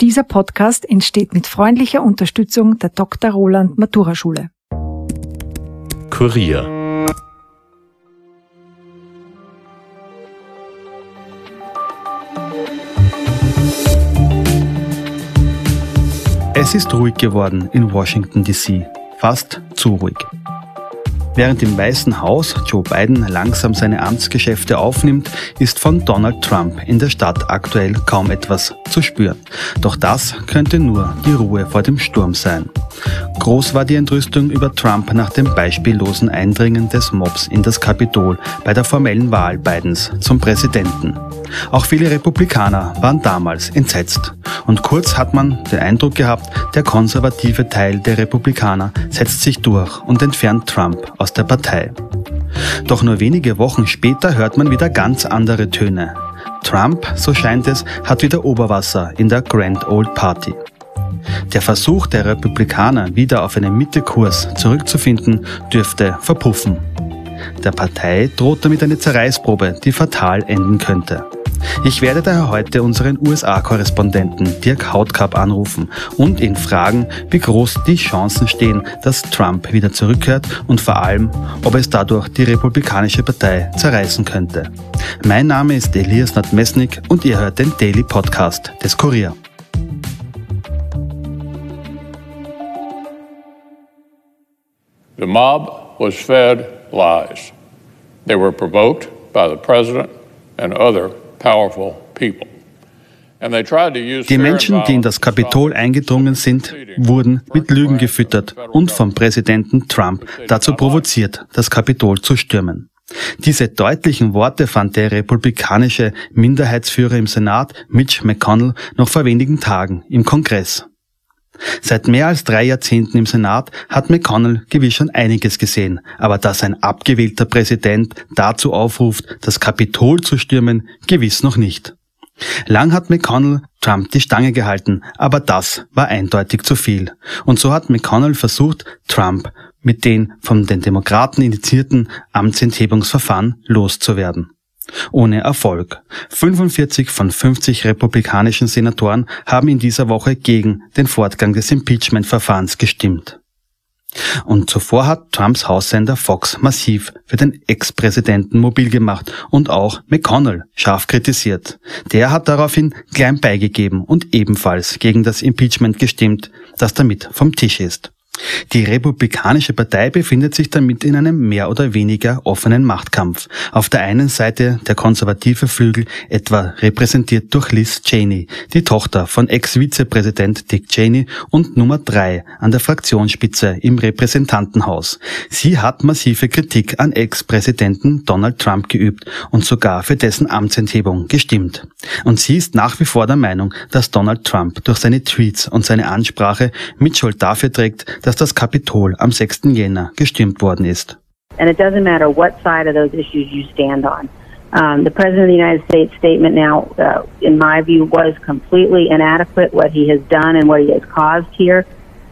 Dieser Podcast entsteht mit freundlicher Unterstützung der Dr. Roland Matura-Schule. Kurier. Es ist ruhig geworden in Washington D.C., fast zu ruhig. Während im Weißen Haus Joe Biden langsam seine Amtsgeschäfte aufnimmt, ist von Donald Trump in der Stadt aktuell kaum etwas zu spüren. Doch das könnte nur die Ruhe vor dem Sturm sein. Groß war die Entrüstung über Trump nach dem beispiellosen Eindringen des Mobs in das Kapitol bei der formellen Wahl Bidens zum Präsidenten. Auch viele Republikaner waren damals entsetzt. Und kurz hat man den Eindruck gehabt, der konservative Teil der Republikaner setzt sich durch und entfernt Trump aus der Partei. Doch nur wenige Wochen später hört man wieder ganz andere Töne. Trump, so scheint es, hat wieder Oberwasser in der Grand Old Party. Der Versuch der Republikaner, wieder auf einen Mittekurs zurückzufinden, dürfte verpuffen. Der Partei droht damit eine Zerreißprobe, die fatal enden könnte. Ich werde daher heute unseren USA-Korrespondenten Dirk Hautkap anrufen und ihn fragen, wie groß die Chancen stehen, dass Trump wieder zurückkehrt und vor allem, ob es dadurch die Republikanische Partei zerreißen könnte. Mein Name ist Elias Nadmesnik und ihr hört den Daily Podcast des Kurier. The mob was fed lies. They were provoked by the president and other powerful people. Die Menschen, die in das Kapitol eingedrungen sind, wurden mit Lügen gefüttert und vom Präsidenten Trump dazu provoziert, das Kapitol zu stürmen. Diese deutlichen Worte fand der republikanische Minderheitsführer im Senat, Mitch McConnell, noch vor wenigen Tagen im Kongress. Seit mehr als 3 Jahrzehnten im Senat hat McConnell gewiss schon einiges gesehen, aber dass ein abgewählter Präsident dazu aufruft, das Kapitol zu stürmen, gewiss noch nicht. Lang hat McConnell Trump die Stange gehalten, aber das war eindeutig zu viel. Und so hat McConnell versucht, Trump mit den von den Demokraten initiierten Amtsenthebungsverfahren loszuwerden. Ohne Erfolg. 45 von 50 republikanischen Senatoren haben in dieser Woche gegen den Fortgang des Impeachment-Verfahrens gestimmt. Und zuvor hat Trumps Haussender Fox massiv für den Ex-Präsidenten mobil gemacht und auch McConnell scharf kritisiert. Der hat daraufhin klein beigegeben und ebenfalls gegen das Impeachment gestimmt, das damit vom Tisch ist. Die Republikanische Partei befindet sich damit in einem mehr oder weniger offenen Machtkampf. Auf der einen Seite der konservative Flügel, etwa repräsentiert durch Liz Cheney, die Tochter von Ex-Vizepräsident Dick Cheney und Nummer 3 an der Fraktionsspitze im Repräsentantenhaus. Sie hat massive Kritik an Ex-Präsidenten Donald Trump geübt und sogar für dessen Amtsenthebung gestimmt. Und sie ist nach wie vor der Meinung, dass Donald Trump durch seine Tweets und seine Ansprache Mitschuld dafür trägt, dass das Kapitol am 6. Jänner gestürmt worden ist. And it doesn't matter what side of those issues you stand on. The President of the United States statement now, in my view, was completely inadequate. What he has done and what he has caused here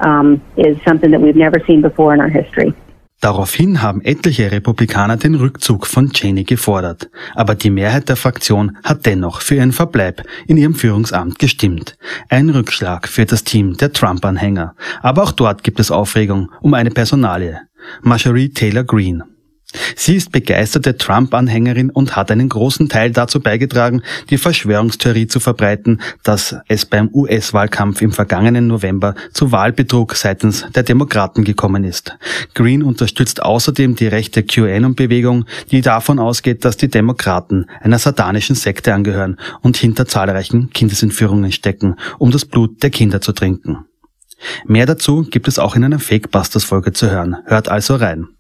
is something that we've never seen before in our history. Daraufhin haben etliche Republikaner den Rückzug von Cheney gefordert. Aber die Mehrheit der Fraktion hat dennoch für ihren Verbleib in ihrem Führungsamt gestimmt. Ein Rückschlag für das Team der Trump-Anhänger. Aber auch dort gibt es Aufregung um eine Personalie. Marjorie Taylor Greene. Sie ist begeisterte Trump-Anhängerin und hat einen großen Teil dazu beigetragen, die Verschwörungstheorie zu verbreiten, dass es beim US-Wahlkampf im vergangenen November zu Wahlbetrug seitens der Demokraten gekommen ist. Greene unterstützt außerdem die rechte QAnon-Bewegung, die davon ausgeht, dass die Demokraten einer satanischen Sekte angehören und hinter zahlreichen Kindesentführungen stecken, um das Blut der Kinder zu trinken. Mehr dazu gibt es auch in einer Fake-Busters-Folge zu hören. Hört also rein.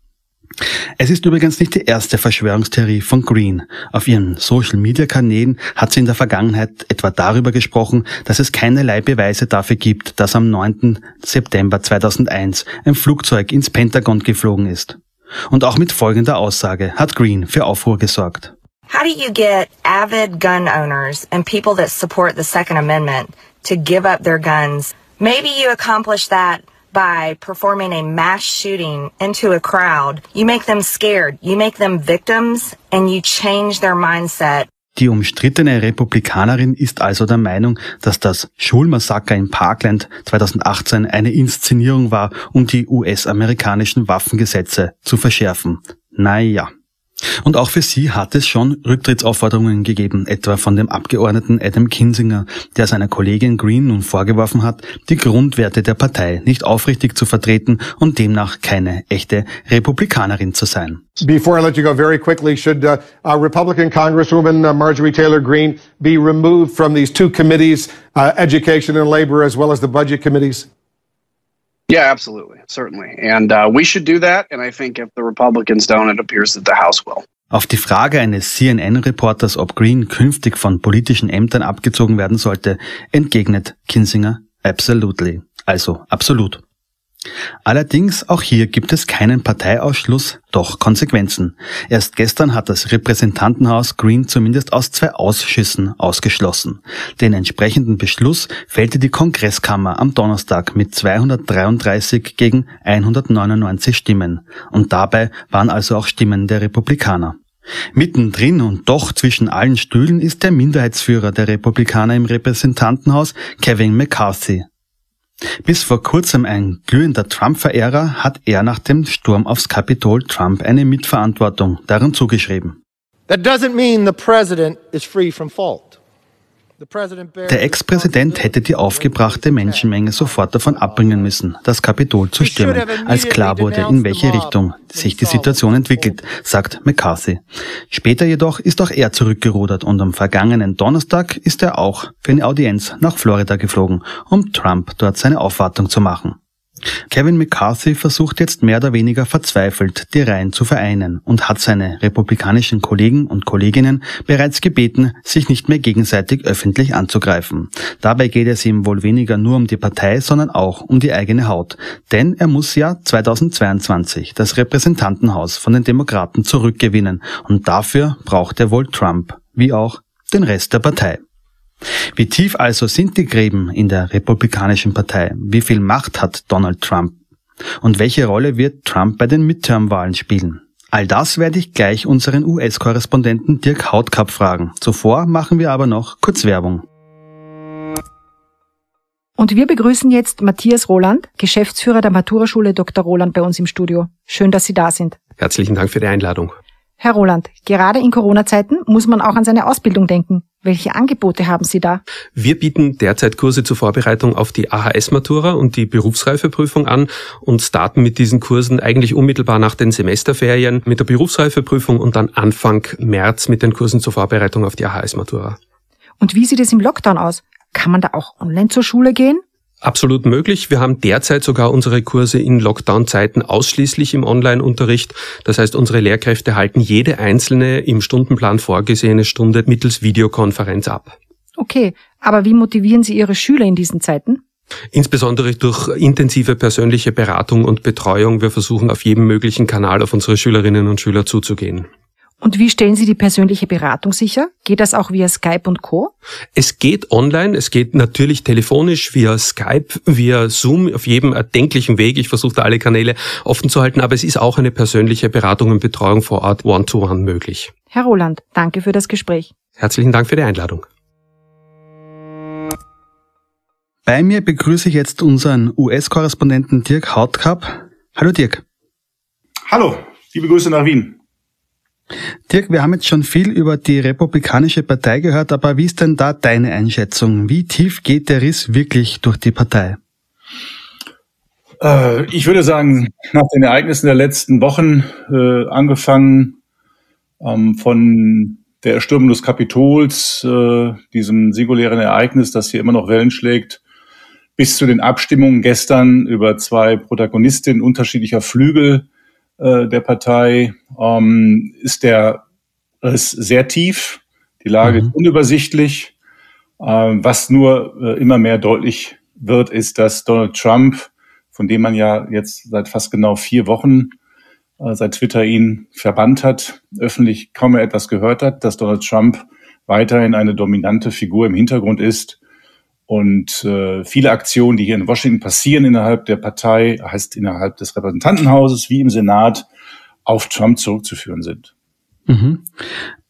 Es ist übrigens nicht die erste Verschwörungstheorie von Greene. Auf ihren Social-Media-Kanälen hat sie in der Vergangenheit etwa darüber gesprochen, dass es keinerlei Beweise dafür gibt, dass am 9. September 2001 ein Flugzeug ins Pentagon geflogen ist. Und auch mit folgender Aussage hat Greene für Aufruhr gesorgt. How do you get avid gun owners and people that support the Second Amendment to give up their guns? Maybe you accomplish that by performing a mass shooting into a crowd. You make them scared, you make them victims, and you change their mindset. Die umstrittene Republikanerin ist also der Meinung, dass das Schulmassaker in Parkland 2018 eine Inszenierung war, um die US-amerikanischen Waffengesetze zu verschärfen. Naja. Und auch für sie hat es schon Rücktrittsaufforderungen gegeben, etwa von dem Abgeordneten Adam Kinzinger, der seiner Kollegin Greene nun vorgeworfen hat, die Grundwerte der Partei nicht aufrichtig zu vertreten und demnach keine echte Republikanerin zu sein. Before I let you go very quickly, should Republican Congresswoman Marjorie Taylor Greene be removed from these two committees, Education and Labor, as well as the budget committees? Yeah, absolutely, certainly. And we should do that. And I think if the Republicans don't, it appears that the House will. Auf die Frage eines CNN-Reporters, ob Greene künftig von politischen Ämtern abgezogen werden sollte, entgegnet Kinzinger, absolutely. Also absolut. Allerdings, auch hier gibt es keinen Parteiausschluss, doch Konsequenzen. Erst gestern hat das Repräsentantenhaus Greene zumindest aus 2 Ausschüssen ausgeschlossen. Den entsprechenden Beschluss fällte die Kongresskammer am Donnerstag mit 233 gegen 199 Stimmen. Und dabei waren also auch Stimmen der Republikaner. Mittendrin und doch zwischen allen Stühlen ist der Minderheitsführer der Republikaner im Repräsentantenhaus, Kevin McCarthy. Bis vor kurzem ein glühender Trump-Verehrer, hat er nach dem Sturm aufs Kapitol Trump eine Mitverantwortung daran zugeschrieben. That doesn't mean the president is free from fault. Der Ex-Präsident hätte die aufgebrachte Menschenmenge sofort davon abbringen müssen, das Kapitol zu stürmen, als klar wurde, in welche Richtung sich die Situation entwickelt, sagt McCarthy. Später jedoch ist auch er zurückgerudert und am vergangenen Donnerstag ist er auch für eine Audienz nach Florida geflogen, um Trump dort seine Aufwartung zu machen. Kevin McCarthy versucht jetzt mehr oder weniger verzweifelt, die Reihen zu vereinen und hat seine republikanischen Kollegen und Kolleginnen bereits gebeten, sich nicht mehr gegenseitig öffentlich anzugreifen. Dabei geht es ihm wohl weniger nur um die Partei, sondern auch um die eigene Haut. Denn er muss ja 2022 das Repräsentantenhaus von den Demokraten zurückgewinnen und dafür braucht er wohl Trump, wie auch den Rest der Partei. Wie tief also sind die Gräben in der Republikanischen Partei? Wie viel Macht hat Donald Trump? Und welche Rolle wird Trump bei den Midterm-Wahlen spielen? All das werde ich gleich unseren US-Korrespondenten Dirk Hautkap fragen. Zuvor machen wir aber noch kurz Werbung. Und wir begrüßen jetzt Matthias Roland, Geschäftsführer der Matura-Schule Dr. Roland bei uns im Studio. Schön, dass Sie da sind. Herzlichen Dank für die Einladung. Herr Roland, gerade in Corona-Zeiten muss man auch an seine Ausbildung denken. Welche Angebote haben Sie da? Wir bieten derzeit Kurse zur Vorbereitung auf die AHS-Matura und die Berufsreifeprüfung an und starten mit diesen Kursen eigentlich unmittelbar nach den Semesterferien mit der Berufsreifeprüfung und dann Anfang März mit den Kursen zur Vorbereitung auf die AHS-Matura. Und wie sieht es im Lockdown aus? Kann man da auch online zur Schule gehen? Absolut möglich. Wir haben derzeit sogar unsere Kurse in Lockdown-Zeiten ausschließlich im Online-Unterricht. Das heißt, unsere Lehrkräfte halten jede einzelne im Stundenplan vorgesehene Stunde mittels Videokonferenz ab. Okay, aber wie motivieren Sie Ihre Schüler in diesen Zeiten? Insbesondere durch intensive persönliche Beratung und Betreuung. Wir versuchen auf jedem möglichen Kanal auf unsere Schülerinnen und Schüler zuzugehen. Und wie stellen Sie die persönliche Beratung sicher? Geht das auch via Skype und Co.? Es geht online, es geht natürlich telefonisch, via Skype, via Zoom, auf jedem erdenklichen Weg. Ich versuche da alle Kanäle offen zu halten, aber es ist auch eine persönliche Beratung und Betreuung vor Ort One-to-One möglich. Herr Roland, danke für das Gespräch. Herzlichen Dank für die Einladung. Bei mir begrüße ich jetzt unseren US-Korrespondenten Dirk Hautkap. Hallo Dirk. Hallo, liebe Grüße nach Wien. Dirk, wir haben jetzt schon viel über die Republikanische Partei gehört, aber wie ist denn da deine Einschätzung? Wie tief geht der Riss wirklich durch die Partei? Ich würde sagen, nach den Ereignissen der letzten Wochen, angefangen von der Erstürmung des Kapitols, diesem singulären Ereignis, das hier immer noch Wellen schlägt, bis zu den Abstimmungen gestern über 2 Protagonistinnen unterschiedlicher Flügel der Partei, ist der Riss sehr tief. Die Lage ist unübersichtlich. Was nur immer mehr deutlich wird, ist, dass Donald Trump, von dem man ja jetzt seit fast genau 4 Wochen seit Twitter ihn verbannt hat, öffentlich kaum mehr etwas gehört hat, dass Donald Trump weiterhin eine dominante Figur im Hintergrund ist und viele Aktionen, die hier in Washington passieren innerhalb der Partei, heißt innerhalb des Repräsentantenhauses wie im Senat, auf Trump zurückzuführen sind. Mhm.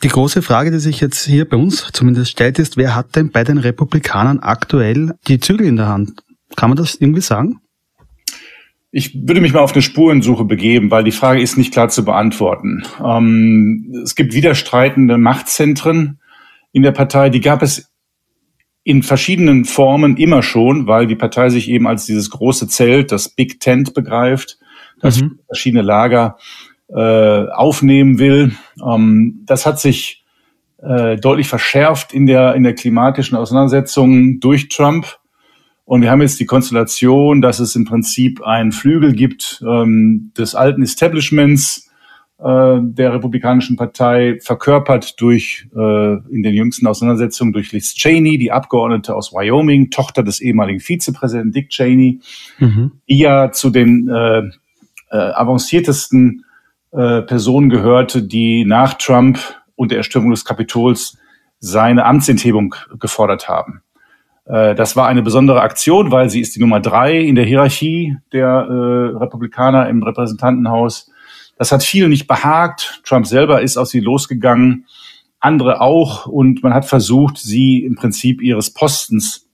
Die große Frage, die sich jetzt hier bei uns zumindest stellt, ist, wer hat denn bei den Republikanern aktuell die Zügel in der Hand? Kann man das irgendwie sagen? Ich würde mich mal auf eine Spurensuche begeben, weil die Frage ist nicht klar zu beantworten. Es gibt widerstreitende Machtzentren in der Partei. Die gab es in verschiedenen Formen immer schon, weil die Partei sich eben als dieses große Zelt, das Big Tent begreift, das verschiedene Lager aufnehmen will. Das hat sich deutlich verschärft in der klimatischen Auseinandersetzung durch Trump. Und wir haben jetzt die Konstellation, dass es im Prinzip einen Flügel gibt des alten Establishments der Republikanischen Partei, verkörpert durch in den jüngsten Auseinandersetzungen durch Liz Cheney, die Abgeordnete aus Wyoming, Tochter des ehemaligen Vizepräsidenten Dick Cheney, die ja zu den avanciertesten Personen gehörte, die nach Trump und der Erstürmung des Kapitols seine Amtsenthebung gefordert haben. Das war eine besondere Aktion, weil sie ist die Nummer 3 in der Hierarchie der Republikaner im Repräsentantenhaus. Das hat vielen nicht behagt. Trump selber ist auf sie losgegangen, andere auch. Und man hat versucht, sie im Prinzip ihres Postens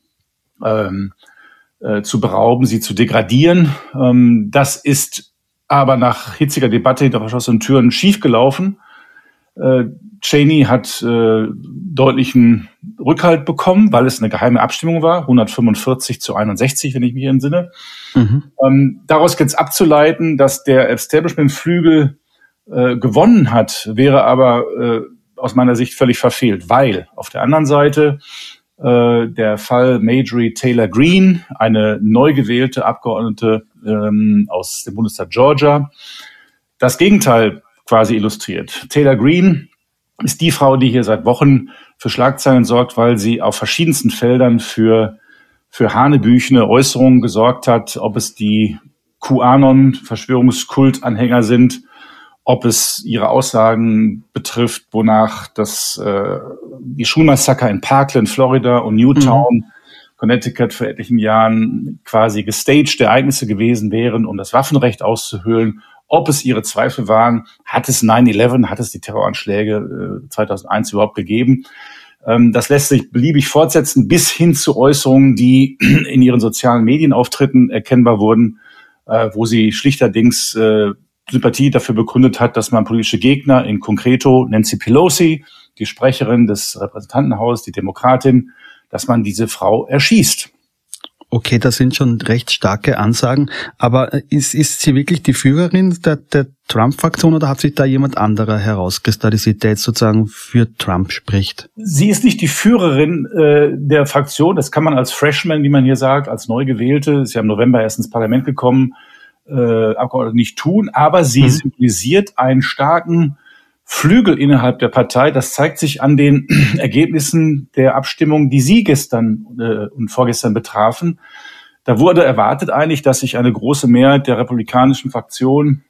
zu berauben, sie zu degradieren. Das ist aber nach hitziger Debatte hinter verschlossenen Türen schiefgelaufen. Cheney hat deutlichen Rückhalt bekommen, weil es eine geheime Abstimmung war, 145-61, wenn ich mich entsinne. Daraus jetzt abzuleiten, dass der Establishment-Flügel gewonnen hat, wäre aber aus meiner Sicht völlig verfehlt, weil auf der anderen Seite der Fall Marjorie Taylor Greene, eine neu gewählte Abgeordnete aus dem Bundesstaat Georgia, das Gegenteil quasi illustriert. Taylor Greene ist die Frau, die hier seit Wochen für Schlagzeilen sorgt, weil sie auf verschiedensten Feldern für hanebüchene Äußerungen gesorgt hat, ob es die QAnon-Verschwörungskult-Anhänger sind, ob es ihre Aussagen betrifft, wonach die Schulmassaker in Parkland, Florida und Newtown, Connecticut vor etlichen Jahren quasi gestaged Ereignisse gewesen wären, um das Waffenrecht auszuhöhlen. Ob es ihre Zweifel waren, hat es 9/11, hat es die Terroranschläge 2001 überhaupt gegeben? Das lässt sich beliebig fortsetzen, bis hin zu Äußerungen, die in ihren sozialen Medienauftritten erkennbar wurden, wo sie schlichterdings Sympathie dafür begründet hat, dass man politische Gegner, in concreto Nancy Pelosi, die Sprecherin des Repräsentantenhauses, die Demokratin, dass man diese Frau erschießt. Okay, das sind schon recht starke Ansagen, aber ist sie wirklich die Führerin der Trump-Fraktion oder hat sich da jemand anderer herauskristallisiert, der jetzt sozusagen für Trump spricht? Sie ist nicht die Führerin der Fraktion, das kann man als Freshman, wie man hier sagt, als Neugewählte, ist ja im November erst ins Parlament gekommen, Abgeordnete nicht tun, aber sie symbolisiert einen starken Flügel innerhalb der Partei. Das zeigt sich an den Ergebnissen der Abstimmung, die Sie gestern und vorgestern betrafen. Da wurde erwartet eigentlich, dass sich eine große Mehrheit der republikanischen Fraktion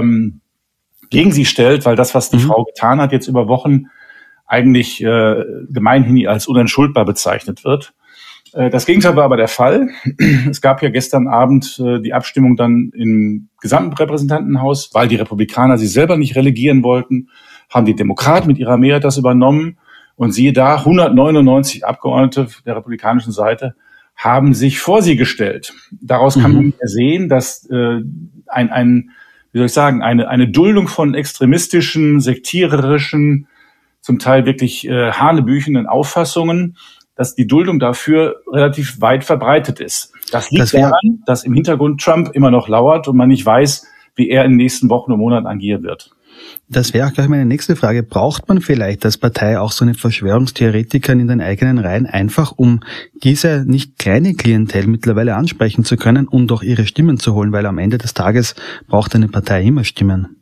gegen sie stellt, weil das, was die Frau getan hat, jetzt über Wochen eigentlich gemeinhin als unentschuldbar bezeichnet wird. Das Gegenteil war aber der Fall. Es gab ja gestern Abend die Abstimmung dann im gesamten Repräsentantenhaus, weil die Republikaner sie selber nicht relegieren wollten, haben die Demokraten mit ihrer Mehrheit das übernommen. Und siehe da, 199 Abgeordnete der republikanischen Seite haben sich vor sie gestellt. Daraus kann man sehen, dass eine Duldung von extremistischen, sektiererischen, zum Teil wirklich hanebüchenden Auffassungen, dass die Duldung dafür relativ weit verbreitet ist. Das liegt daran, dass im Hintergrund Trump immer noch lauert und man nicht weiß, wie er in den nächsten Wochen und Monaten agieren wird. Das wäre auch gleich meine nächste Frage. Braucht man vielleicht als Partei auch so eine Verschwörungstheoretiker in den eigenen Reihen, einfach um diese nicht kleine Klientel mittlerweile ansprechen zu können und auch ihre Stimmen zu holen? Weil am Ende des Tages braucht eine Partei immer Stimmen.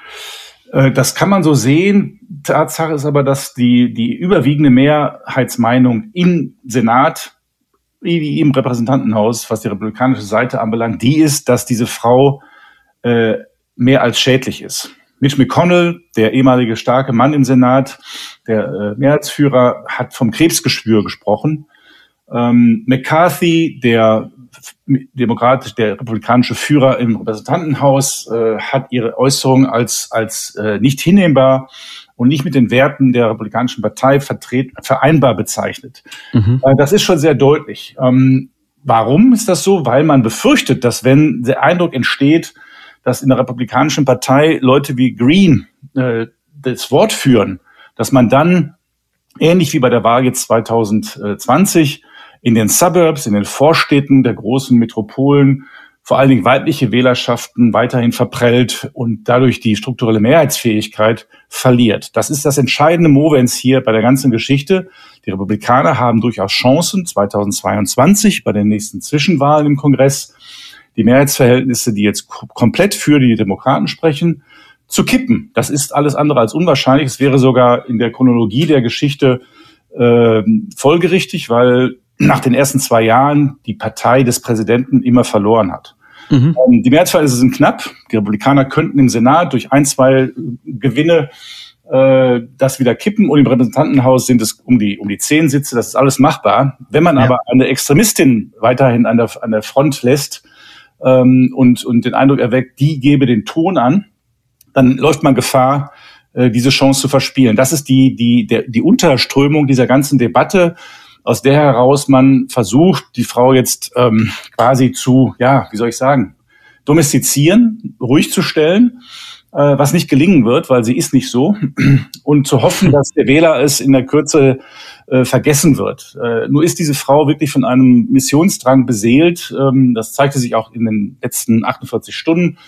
Das kann man so sehen. Tatsache ist aber, dass die überwiegende Mehrheitsmeinung im Senat, wie im Repräsentantenhaus, was die republikanische Seite anbelangt, die ist, dass diese Frau mehr als schädlich ist. Mitch McConnell, der ehemalige starke Mann im Senat, der Mehrheitsführer, hat vom Krebsgeschwür gesprochen. McCarthy, der republikanische Führer im Repräsentantenhaus, hat ihre Äußerungen als nicht hinnehmbar und nicht mit den Werten der Republikanischen Partei vereinbar bezeichnet. Das ist schon sehr deutlich. Warum ist das so? Weil man befürchtet, dass wenn der Eindruck entsteht, dass in der Republikanischen Partei Leute wie Green das Wort führen, dass man dann, ähnlich wie bei der Wahl jetzt 2020, in den Suburbs, in den Vorstädten der großen Metropolen, vor allen Dingen weibliche Wählerschaften weiterhin verprellt und dadurch die strukturelle Mehrheitsfähigkeit verliert. Das ist das entscheidende Movens hier bei der ganzen Geschichte. Die Republikaner haben durchaus Chancen, 2022 bei den nächsten Zwischenwahlen im Kongress die Mehrheitsverhältnisse, die jetzt komplett für die Demokraten sprechen, zu kippen. Das ist alles andere als unwahrscheinlich. Es wäre sogar in der Chronologie der Geschichte folgerichtig, weil nach den ersten 2 Jahren die Partei des Präsidenten immer verloren hat. Die Mehrheitsverhältnisse sind knapp. Die Republikaner könnten im Senat durch 1, 2 Gewinne das wieder kippen, und im Repräsentantenhaus sind es um die 10 Sitze. Das ist alles machbar. Wenn man aber eine Extremistin weiterhin an der Front lässt und den Eindruck erweckt, die gebe den Ton an, dann läuft man Gefahr, diese Chance zu verspielen. Das ist die Unterströmung dieser ganzen Debatte, aus der heraus man versucht, die Frau jetzt quasi zu, domestizieren, ruhig zu stellen, was nicht gelingen wird, weil sie ist nicht so, und zu hoffen, dass der Wähler es in der Kürze vergessen wird. Nur ist diese Frau wirklich von einem Missionsdrang beseelt. Das zeigte sich auch in den letzten 48 Stunden.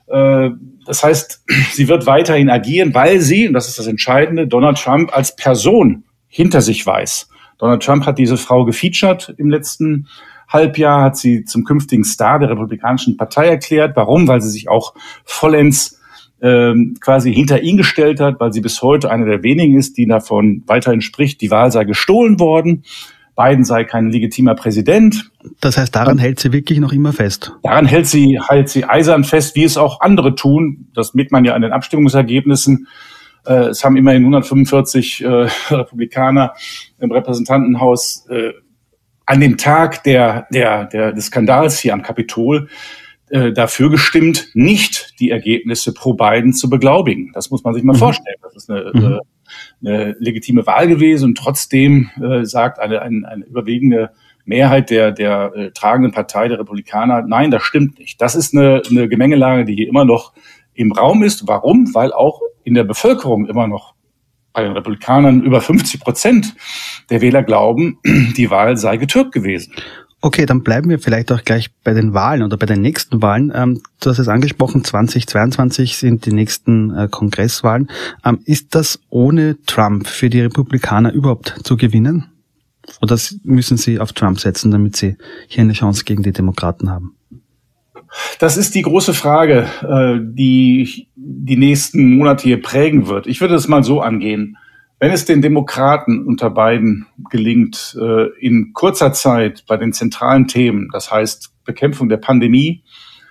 Das heißt, sie wird weiterhin agieren, weil sie, und das ist das Entscheidende, Donald Trump als Person hinter sich weiß. Donald Trump hat diese Frau gefeatured im letzten Halbjahr, hat sie zum künftigen Star der Republikanischen Partei erklärt. Warum? Weil sie sich auch vollends quasi hinter ihn gestellt hat, weil sie bis heute eine der wenigen ist, die davon weiterhin spricht, die Wahl sei gestohlen worden, Biden sei kein legitimer Präsident. Das heißt, daran hält sie wirklich noch immer fest? Daran hält sie eisern fest, wie es auch andere tun. Das merkt man ja an den Abstimmungsergebnissen. Es haben immerhin 145 Republikaner im Repräsentantenhaus an dem Tag des Skandals hier am Kapitol dafür gestimmt, nicht die Ergebnisse pro Biden zu beglaubigen. Das muss man sich mal vorstellen. Das ist eine legitime Wahl gewesen, und trotzdem sagt eine überwiegende Mehrheit der tragenden Partei der Republikaner, nein, das stimmt nicht. Das ist eine Gemengelage, die hier immer noch im Raum ist. Warum? Weil auch in der Bevölkerung immer noch bei den Republikanern über 50% der Wähler glauben, die Wahl sei getürkt gewesen. Okay, dann bleiben wir vielleicht auch gleich bei den Wahlen oder bei den nächsten Wahlen. Du hast es angesprochen, 2022 sind die nächsten Kongresswahlen. Ist das ohne Trump für die Republikaner überhaupt zu gewinnen? Oder müssen sie auf Trump setzen, damit sie hier eine Chance gegen die Demokraten haben? Das ist die große Frage, die nächsten Monate hier prägen wird. Ich würde es mal so angehen. Wenn es den Demokraten unter Biden gelingt, in kurzer Zeit bei den zentralen Themen, das heißt Bekämpfung der Pandemie,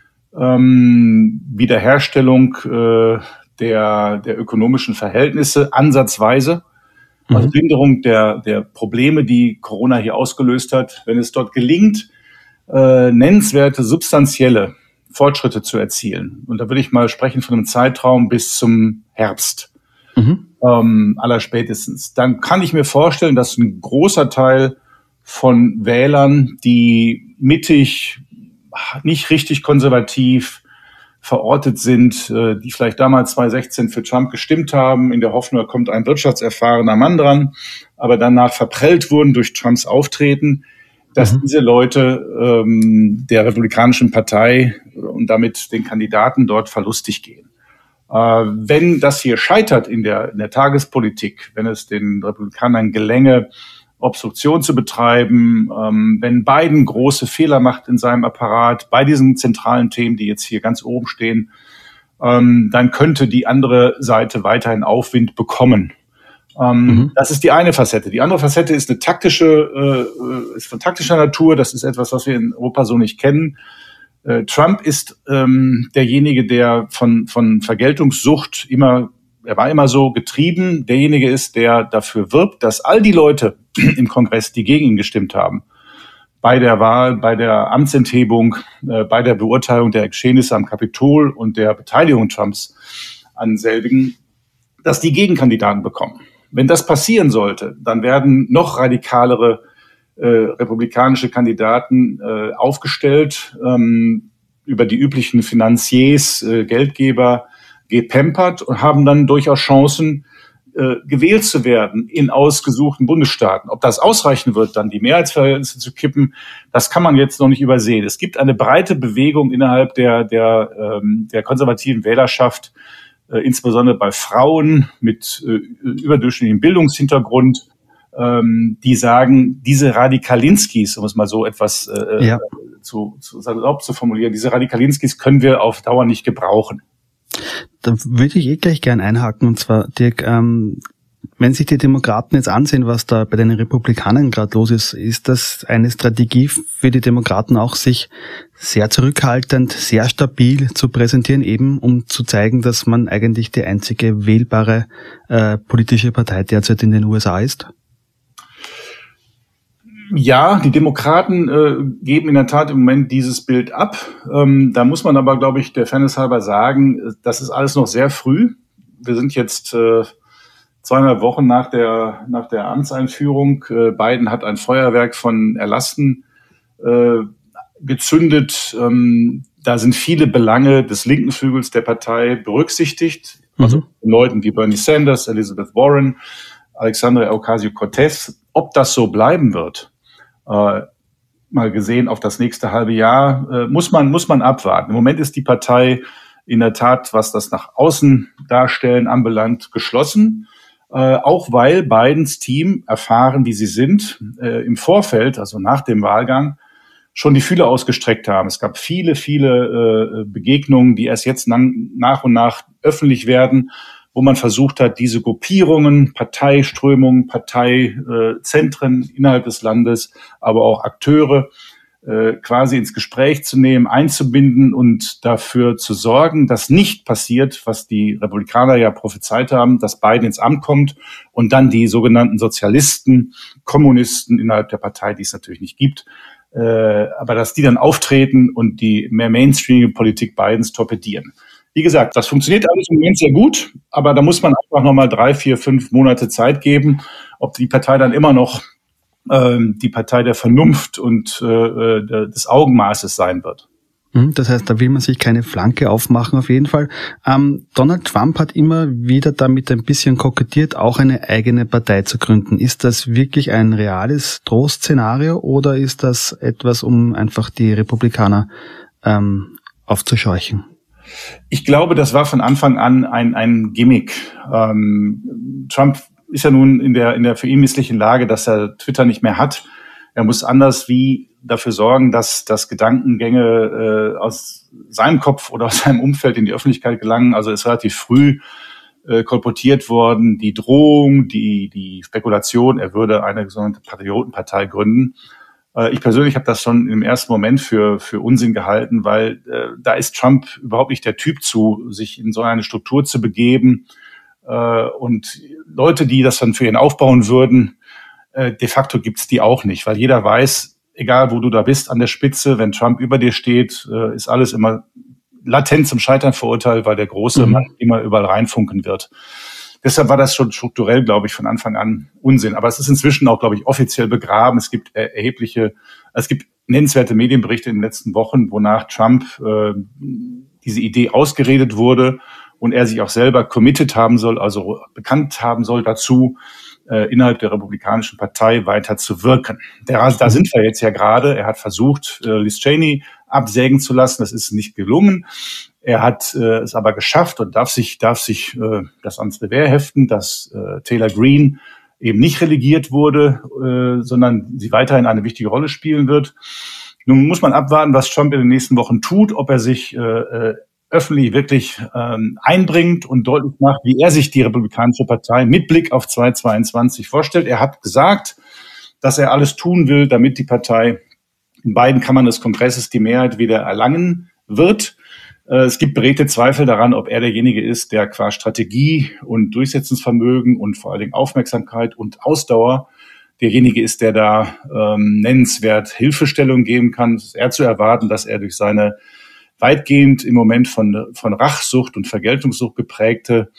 Wiederherstellung der ökonomischen Verhältnisse ansatzweise, also Linderung der Probleme, die Corona hier ausgelöst hat, wenn es dort gelingt, nennenswerte, substanzielle Fortschritte zu erzielen. Und da würde ich mal sprechen von einem Zeitraum bis zum Herbst. Allerspätestens. Dann kann ich mir vorstellen, dass ein großer Teil von Wählern, die mittig, nicht richtig konservativ verortet sind, die vielleicht damals 2016 für Trump gestimmt haben, in der Hoffnung, da kommt ein wirtschaftserfahrener Mann dran, aber danach verprellt wurden durch Trumps Auftreten, dass diese Leute der Republikanischen Partei und damit den Kandidaten dort verlustig gehen. Wenn das hier scheitert in der Tagespolitik, wenn es den Republikanern gelänge, Obstruktion zu betreiben, wenn Biden große Fehler macht in seinem Apparat bei diesen zentralen Themen, die jetzt hier ganz oben stehen, dann könnte die andere Seite weiterhin Aufwind bekommen. Das ist die eine Facette. Die andere Facette ist ist von taktischer Natur. Das ist etwas, was wir in Europa so nicht kennen. Trump ist derjenige, der von Vergeltungssucht er war immer so getrieben, derjenige ist, der dafür wirbt, dass all die Leute im Kongress, die gegen ihn gestimmt haben, bei der Wahl, bei der Amtsenthebung, bei der Beurteilung der Geschehnisse am Kapitol und der Beteiligung Trumps an selbigen, dass die Gegenkandidaten bekommen. Wenn das passieren sollte, dann werden noch radikalere republikanische Kandidaten aufgestellt, über die üblichen Finanziers, Geldgeber gepempert und haben dann durchaus Chancen, gewählt zu werden in ausgesuchten Bundesstaaten. Ob das ausreichen wird, dann die Mehrheitsverhältnisse zu kippen, das kann man jetzt noch nicht übersehen. Es gibt eine breite Bewegung innerhalb der konservativen Wählerschaft, insbesondere bei Frauen mit überdurchschnittlichem Bildungshintergrund, die sagen, diese Radikalinskis, um es mal so etwas zu formulieren, diese Radikalinskis können wir auf Dauer nicht gebrauchen. Da würde ich gleich gern einhaken, und zwar, Dirk, wenn sich die Demokraten jetzt ansehen, was da bei den Republikanern gerade los ist, ist das eine Strategie für die Demokraten auch, sich sehr zurückhaltend, sehr stabil zu präsentieren, eben um zu zeigen, dass man eigentlich die einzige wählbare politische Partei derzeit in den USA ist? Ja, die Demokraten geben in der Tat im Moment dieses Bild ab. Da muss man aber, glaube ich, der Fairness halber sagen, das ist alles noch sehr früh. Wir sind jetzt 2,5 Wochen nach der Amtseinführung. Biden hat ein Feuerwerk von Erlassen gezündet. Da sind viele Belange des linken Flügels der Partei berücksichtigt. Also Leuten wie Bernie Sanders, Elizabeth Warren, Alexandria Ocasio-Cortez. Ob das so bleiben wird, mal gesehen auf das nächste halbe Jahr, muss man abwarten. Im Moment ist die Partei in der Tat, was das nach außen darstellen anbelangt, geschlossen. Auch weil Bidens Team, erfahren wie sie sind, im Vorfeld, also nach dem Wahlgang, schon die Fühler ausgestreckt haben. Es gab viele Begegnungen, die erst jetzt nach und nach öffentlich werden, wo man versucht hat, diese Gruppierungen, Parteiströmungen, Parteizentren innerhalb des Landes, aber auch Akteure quasi ins Gespräch zu nehmen, einzubinden und dafür zu sorgen, dass nicht passiert, was die Republikaner ja prophezeit haben, dass Biden ins Amt kommt und dann die sogenannten Sozialisten, Kommunisten innerhalb der Partei, die es natürlich nicht gibt, aber dass die dann auftreten und die mehr mainstreamige Politik Bidens torpedieren. Wie gesagt, das funktioniert alles im Moment sehr gut, aber da muss man einfach nochmal 3, 4, 5 Monate Zeit geben, ob die Partei dann immer noch die Partei der Vernunft und des Augenmaßes sein wird. Das heißt, da will man sich keine Flanke aufmachen, auf jeden Fall. Donald Trump hat immer wieder damit ein bisschen kokettiert, auch eine eigene Partei zu gründen. Ist das wirklich ein reales Drohszenario oder ist das etwas, um einfach die Republikaner aufzuscheuchen? Ich glaube, das war von Anfang an ein Gimmick. Trump ist ja nun in der für ihn misslichen Lage, dass er Twitter nicht mehr hat. Er muss anders wie dafür sorgen, dass Gedankengänge aus seinem Kopf oder aus seinem Umfeld in die Öffentlichkeit gelangen. Also ist relativ früh kolportiert worden, die Drohung, die Spekulation, er würde eine sogenannte Patriotenpartei gründen. Ich persönlich habe das schon im ersten Moment für Unsinn gehalten, weil da ist Trump überhaupt nicht der Typ zu, sich in so eine Struktur zu begeben. Und Leute, die das dann für ihn aufbauen würden, de facto gibt's die auch nicht, weil jeder weiß, egal wo du da bist an der Spitze, wenn Trump über dir steht, ist alles immer latent zum Scheitern verurteilt, weil der große Mann immer überall reinfunken wird. Deshalb war das schon strukturell, glaube ich, von Anfang an Unsinn. Aber es ist inzwischen auch, glaube ich, offiziell begraben. Es gibt nennenswerte Medienberichte in den letzten Wochen, wonach Trump diese Idee ausgeredet wurde und er sich auch selber committed haben soll, also bekannt haben soll dazu, innerhalb der Republikanischen Partei weiter zu wirken. Da sind wir jetzt ja gerade. Er hat versucht, Liz Cheney absägen zu lassen. Das ist nicht gelungen. Er hat es aber geschafft und darf sich das ans Revers heften, dass Taylor Greene eben nicht relegiert wurde, sondern sie weiterhin eine wichtige Rolle spielen wird. Nun muss man abwarten, was Trump in den nächsten Wochen tut, ob er sich öffentlich wirklich einbringt und deutlich macht, wie er sich die Republikanische Partei mit Blick auf 2022 vorstellt. Er hat gesagt, dass er alles tun will, damit die Partei in beiden Kammern des Kongresses die Mehrheit wieder erlangen wird. Es gibt beredte Zweifel daran, ob er derjenige ist, der qua Strategie und Durchsetzungsvermögen und vor allen Dingen Aufmerksamkeit und Ausdauer derjenige ist, der da nennenswert Hilfestellung geben kann. Es ist eher zu erwarten, dass er durch seine weitgehend im Moment von Rachsucht und Vergeltungssucht geprägte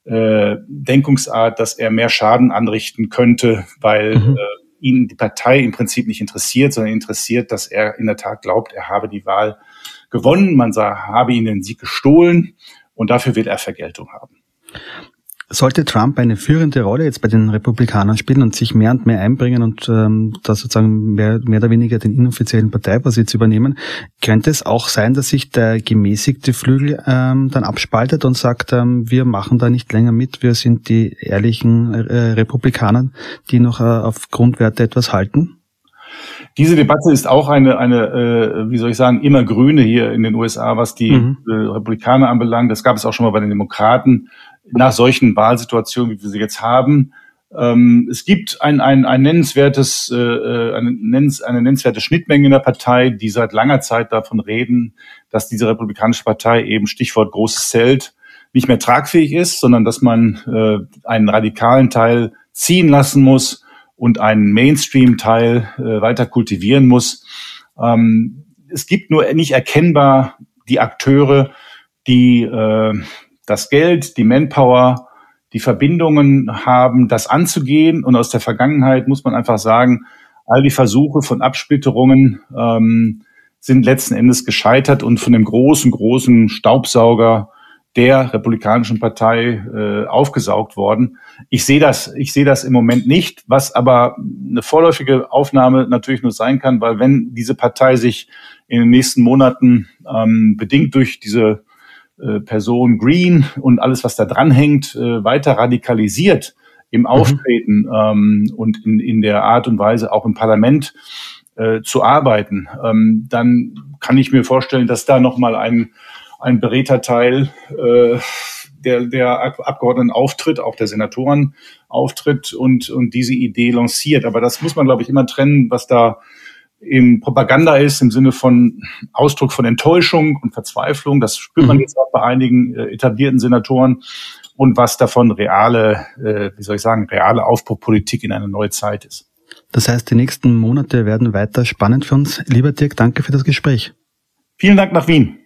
Denkungsart, dass er mehr Schaden anrichten könnte, weil ihn die Partei im Prinzip nicht interessiert, sondern interessiert, dass er in der Tat glaubt, er habe die Wahl gewonnen. Man habe ihn den Sieg gestohlen und dafür will er Vergeltung haben. Sollte Trump eine führende Rolle jetzt bei den Republikanern spielen und sich mehr und mehr einbringen und da sozusagen mehr oder weniger den inoffiziellen Parteivorsitz übernehmen, könnte es auch sein, dass sich der gemäßigte Flügel dann abspaltet und sagt, wir machen da nicht länger mit, wir sind die ehrlichen Republikaner, die noch auf Grundwerte etwas halten? Diese Debatte ist auch eine wie soll ich sagen, immer grüne hier in den USA, was die Republikaner anbelangt. Das gab es auch schon mal bei den Demokraten. Nach solchen Wahlsituationen, wie wir sie jetzt haben. Es gibt eine nennenswerte Schnittmenge in der Partei, die seit langer Zeit davon reden, dass diese Republikanische Partei eben Stichwort großes Zelt nicht mehr tragfähig ist, sondern dass man einen radikalen Teil ziehen lassen muss und einen Mainstream-Teil weiter kultivieren muss. Es gibt nur nicht erkennbar die Akteure, die das Geld, die Manpower, die Verbindungen haben, das anzugehen. Und aus der Vergangenheit muss man einfach sagen, all die Versuche von Absplitterungen sind letzten Endes gescheitert und von dem großen Staubsauger der Republikanischen Partei aufgesaugt worden. Ich sehe das im Moment nicht, was aber eine vorläufige Aufnahme natürlich nur sein kann, weil wenn diese Partei sich in den nächsten Monaten bedingt durch diese Person Green und alles, was da dran hängt, weiter radikalisiert im Auftreten und in der Art und Weise auch im Parlament zu arbeiten, dann kann ich mir vorstellen, dass da nochmal ein beredter Teil der Abgeordneten auftritt, auch der Senatoren auftritt und diese Idee lanciert. Aber das muss man, glaube ich, immer trennen, was da in Propaganda ist, im Sinne von Ausdruck von Enttäuschung und Verzweiflung. Das spürt man jetzt auch bei einigen etablierten Senatoren. Und was davon reale Aufbruchpolitik in eine neue Zeit ist. Das heißt, die nächsten Monate werden weiter spannend für uns. Lieber Dirk, danke für das Gespräch. Vielen Dank nach Wien.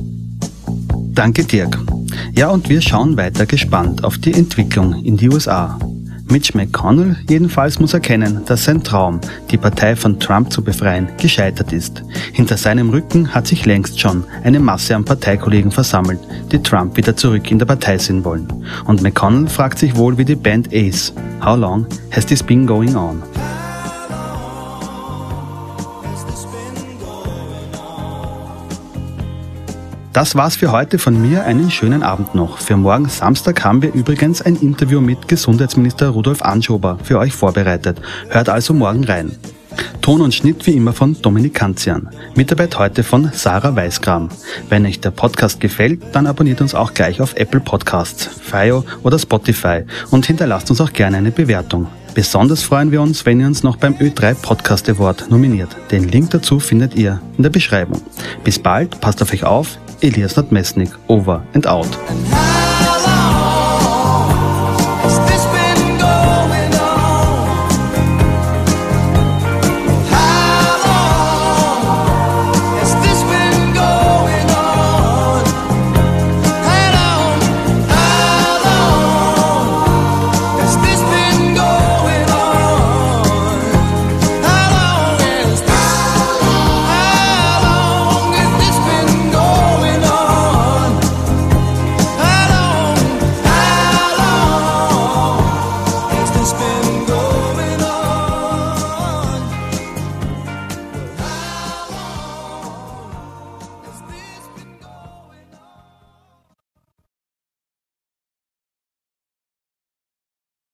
Danke, Dirk. Ja, und wir schauen weiter gespannt auf die Entwicklung in die USA. Mitch McConnell jedenfalls muss erkennen, dass sein Traum, die Partei von Trump zu befreien, gescheitert ist. Hinter seinem Rücken hat sich längst schon eine Masse an Parteikollegen versammelt, die Trump wieder zurück in der Partei sehen wollen. Und McConnell fragt sich wohl wie die Band Ace, how long has this been going on? Das war's für heute von mir. Einen schönen Abend noch. Für morgen Samstag haben wir übrigens ein Interview mit Gesundheitsminister Rudolf Anschober für euch vorbereitet. Hört also morgen rein. Ton und Schnitt wie immer von Dominik Kanzian. Mitarbeit heute von Sarah Weißgram. Wenn euch der Podcast gefällt, dann abonniert uns auch gleich auf Apple Podcasts, FYO oder Spotify und hinterlasst uns auch gerne eine Bewertung. Besonders freuen wir uns, wenn ihr uns noch beim Ö3 Podcast Award nominiert. Den Link dazu findet ihr in der Beschreibung. Bis bald, passt auf euch auf. Elias Nadmesnik, over and out.